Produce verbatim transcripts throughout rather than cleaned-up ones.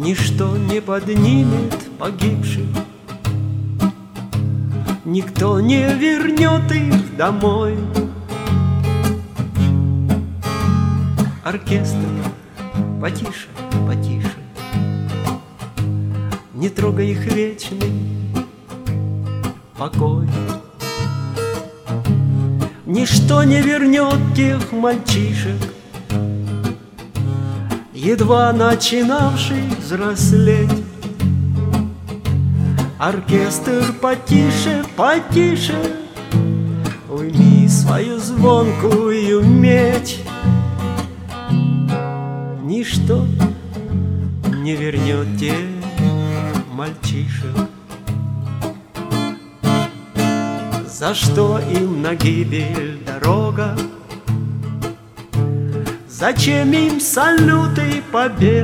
Ничто не поднимет погибших, никто не вернет их домой. Оркестр, потише, потише, не трогай их вечный покой. Ничто не вернет тех мальчишек, едва начинавших взрослеть. Оркестр, потише, потише, уйми свою звонкую медь. Ничто не вернет тех мальчишек. За что им на гибель дорога? Зачем им салюты побед?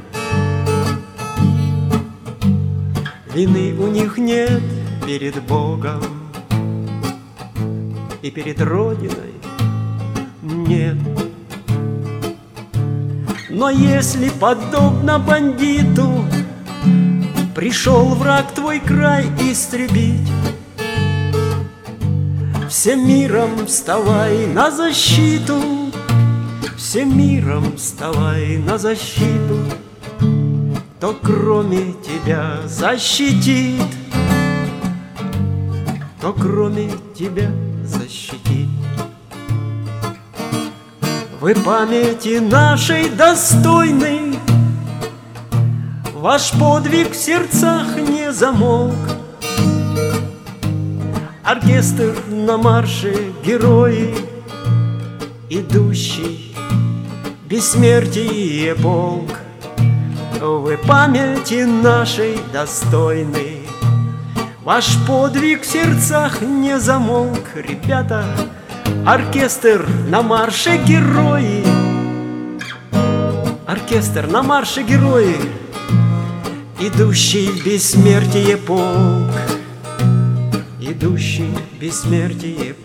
Вины у них нет перед Богом и перед Родиной нет. Но если, подобно бандиту, пришел враг твой край истребить, всем миром вставай на защиту, всем миром вставай на защиту. Кто кроме тебя защитит, кто кроме тебя защитит. Вы памяти нашей достойны, ваш подвиг в сердцах не замолк. Оркестр на марше, герои, идущий бессмертие полк. Вы памяти нашей достойны, ваш подвиг в сердцах не замолк. Ребята, оркестр на марше, герои, оркестр на марше, герои, идущий в бессмертие полк, идущий в бессмертие